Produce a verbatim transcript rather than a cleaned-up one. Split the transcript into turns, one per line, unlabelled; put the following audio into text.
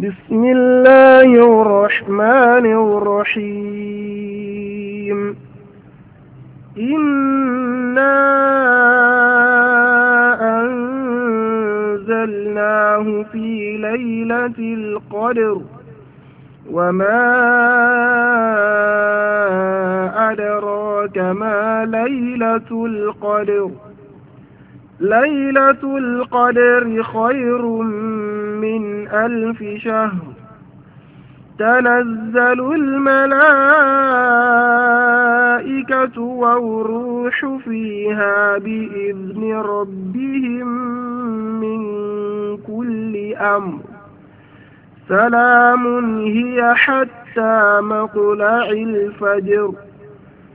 بسم الله الرحمن الرحيم. إنا أنزلناه في ليلة القدر وما أدراك ما ليلة القدر ليلة القدر خير من ألف شهر. تنزل الملائكة والروح فيها بإذن ربهم من كل أمر. سلام هي حتى مطلع الفجر.